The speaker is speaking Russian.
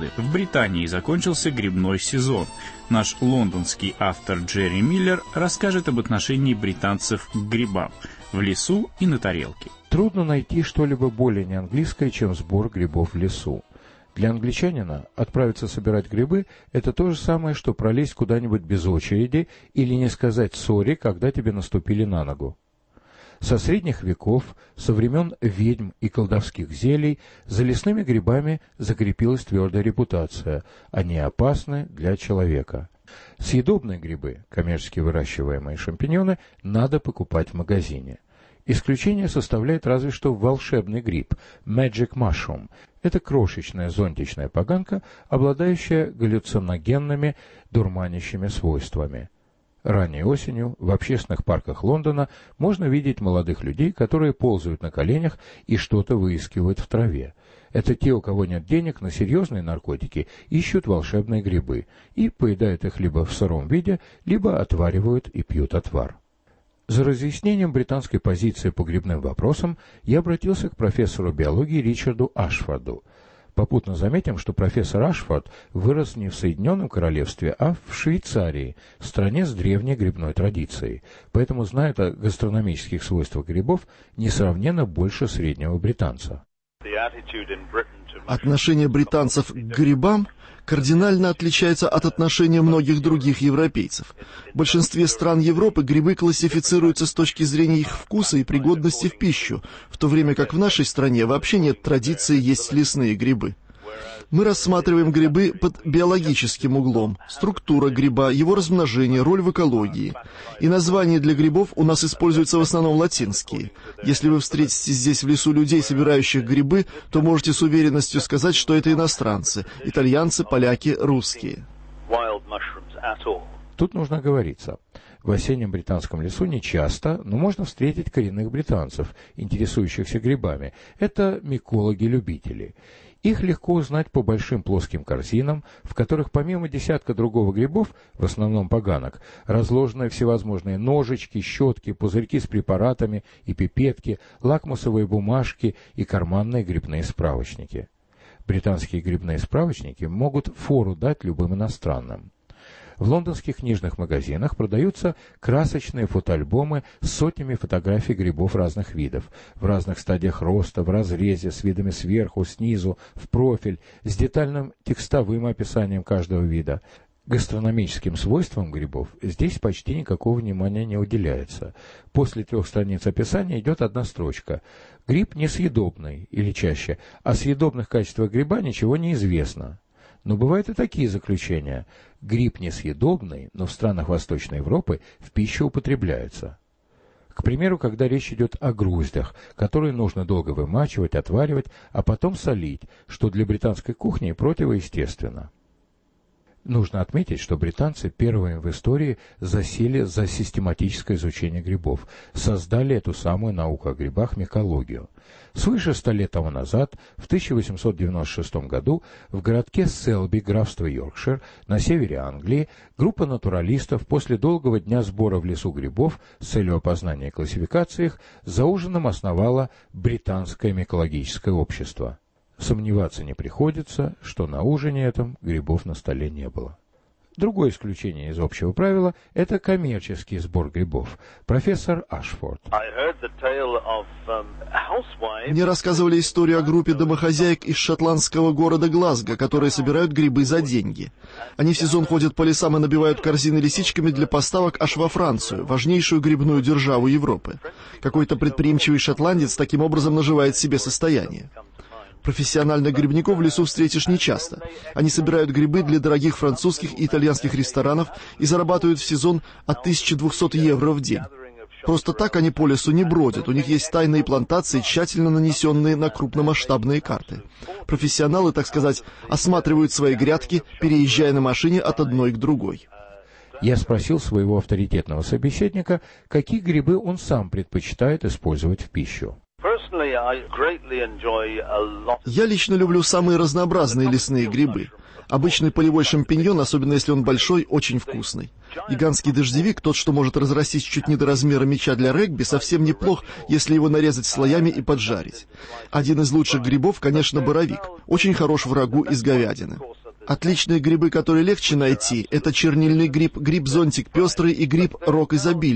годы в Британии закончился грибной сезон. Наш лондонский автор Джерри Миллер расскажет об отношении британцев к грибам в лесу и на тарелке. Трудно найти что-либо более неанглийское, чем сбор грибов в лесу. Для англичанина отправиться собирать грибы – это то же самое, что пролезть куда-нибудь без очереди или не сказать «сори», когда тебе наступили на ногу. Со средних веков, со времен ведьм и колдовских зелий, за лесными грибами закрепилась твердая репутация. Они опасны для человека. Съедобные грибы, коммерчески выращиваемые шампиньоны, надо покупать в магазине. Исключение составляет разве что волшебный гриб – Magic Mushroom. Это крошечная зонтичная поганка, обладающая галлюциногенными, дурманящими свойствами. Ранней осенью в общественных парках Лондона можно видеть молодых людей, которые ползают на коленях и что-то выискивают в траве. Это те, у кого нет денег на серьезные наркотики, ищут волшебные грибы и поедают их либо в сыром виде, либо отваривают и пьют отвар. За разъяснением британской позиции по грибным вопросам я обратился к профессору биологии Ричарду Ашфорду. Попутно заметим, что профессор Ашфорд вырос не в Соединенном Королевстве, а в Швейцарии, стране с древней грибной традицией, поэтому знает о гастрономических свойствах грибов несравненно больше среднего британца. Отношение британцев к грибам кардинально отличается от отношения многих других европейцев. В большинстве стран Европы грибы классифицируются с точки зрения их вкуса и пригодности в пищу, в то время как в нашей стране вообще нет традиции есть лесные грибы. Мы рассматриваем грибы под биологическим углом: структура гриба, его размножение, роль в экологии. И названия для грибов у нас используются в основном латинские. Если вы встретите здесь в лесу людей, собирающих грибы, то можете с уверенностью сказать, что это иностранцы: итальянцы, поляки, русские. Тут нужно оговориться. В осеннем британском лесу нечасто, но можно встретить коренных британцев, интересующихся грибами. Это микологи-любители. Их легко узнать по большим плоским корзинам, в которых помимо десятка другого грибов, в основном поганок, разложены всевозможные ножички, щетки, пузырьки с препаратами и пипетки, лакмусовые бумажки и карманные грибные справочники. Британские грибные справочники могут фору дать любым иностранным. В лондонских книжных магазинах продаются красочные фотоальбомы с сотнями фотографий грибов разных видов, в разных стадиях роста, в разрезе, с видами сверху, снизу, в профиль, с детальным текстовым описанием каждого вида. Гастрономическим свойствам грибов здесь почти никакого внимания не уделяется. После 3 страниц описания идет одна строчка. Гриб несъедобный, или чаще, о съедобных качествах гриба ничего не известно. Но бывают и такие заключения. Гриб несъедобный, но в странах Восточной Европы в пищу употребляется. К примеру, когда речь идет о груздях, которые нужно долго вымачивать, отваривать, а потом солить, что для британской кухни противоестественно. Нужно отметить, что британцы первыми в истории засели за систематическое изучение грибов, создали эту самую науку о грибах микологию. Свыше 100 лет тому назад, в 1896 году, в городке Селби, графство Йоркшир, на севере Англии, группа натуралистов после долгого дня сбора в лесу грибов с целью опознания и классификации их за ужином основала Британское микологическое общество. Сомневаться не приходится, что на ужине этом грибов на столе не было. Другое исключение из общего правила – это коммерческий сбор грибов. Профессор Ашфорд. Мне рассказывали историю о группе домохозяек из шотландского города Глазго, которые собирают грибы за деньги. Они в сезон ходят по лесам и набивают корзины лисичками для поставок аж во Францию, важнейшую грибную державу Европы. Какой-то предприимчивый шотландец таким образом наживает себе состояние. Профессиональных грибников в лесу встретишь нечасто. Они собирают грибы для дорогих французских и итальянских ресторанов и зарабатывают в сезон от 1200 евро в день. Просто так они по лесу не бродят, у них есть тайные плантации, тщательно нанесенные на крупномасштабные карты. Профессионалы, так сказать, осматривают свои грядки, переезжая на машине от одной к другой. Я спросил своего авторитетного собеседника, какие грибы он сам предпочитает использовать в пищу. Я лично люблю самые разнообразные лесные грибы. Обычный полевой шампиньон, особенно если он большой, очень вкусный. Гигантский дождевик, тот, что может разрастись чуть не до размера мяча для регби, совсем неплох, если его нарезать слоями и поджарить. Один из лучших грибов, конечно, боровик. Очень хорош в рагу из говядины. Отличные грибы, которые легче найти, это чернильный гриб, гриб-зонтик пестрый и гриб рог изобилия.